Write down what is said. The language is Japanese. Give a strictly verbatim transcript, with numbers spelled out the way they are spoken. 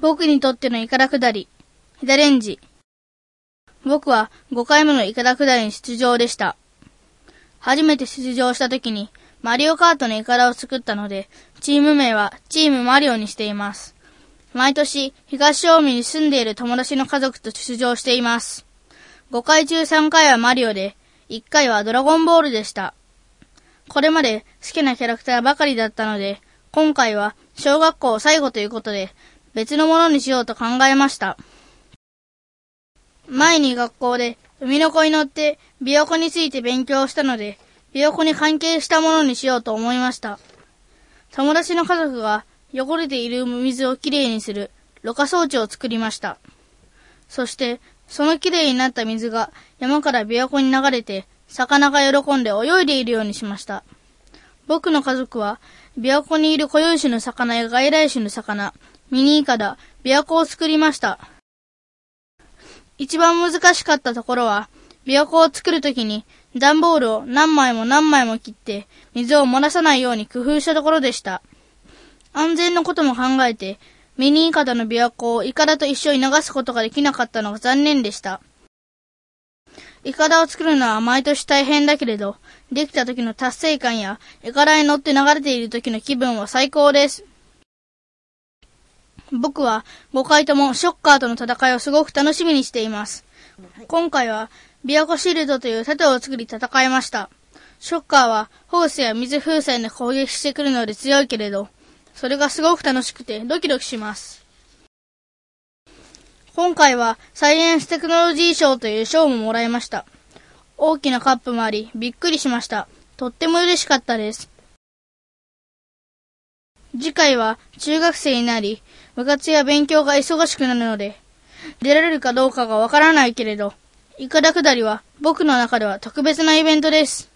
僕にとってのイカダ下り、ヒダレンジ。僕はごかいめのイカダ下りに出場でした。初めて出場した時にマリオカートのイカダを作ったので、チーム名はチームマリオにしています。毎年東近江に住んでいる友達の家族と出場しています。ごかい中さんかいはマリオで、いっかいはドラゴンボールでした。これまで好きなキャラクターばかりだったので、今回は小学校最後ということで別のものにしようと考えました。前に学校で海の子に乗って琵琶湖について勉強したので、琵琶湖に関係したものにしようと思いました。友達の家族が汚れている水をきれいにするろ過装置を作りました。そしてそのきれいになった水が山から琵琶湖に流れて、魚が喜んで泳いでいるようにしました。僕の家族は琵琶湖にいる固有種の魚や外来種の魚、ミニイカダ、琵琶湖を作りました。一番難しかったところは、琵琶湖を作るときに段ボールを何枚も何枚も切って水を漏らさないように工夫したところでした。安全のことも考えて、ミニイカダの琵琶湖をイカダと一緒に流すことができなかったのが残念でした。イカダを作るのは毎年大変だけれど、できた時の達成感やイカダに乗って流れている時の気分は最高です。僕はごかいともショッカーとの戦いをすごく楽しみにしています。今回は琵琶湖シールドという盾を作り戦いました。ショッカーはホースや水風船で攻撃してくるので強いけれど、それがすごく楽しくてドキドキします。今回はサイエンステクノロジー賞という賞ももらいました。大きなカップもありびっくりしました。とっても嬉しかったです。次回は中学生になり、部活や勉強が忙しくなるので、出られるかどうかがわからないけれど、イカダ下りは僕の中では特別なイベントです。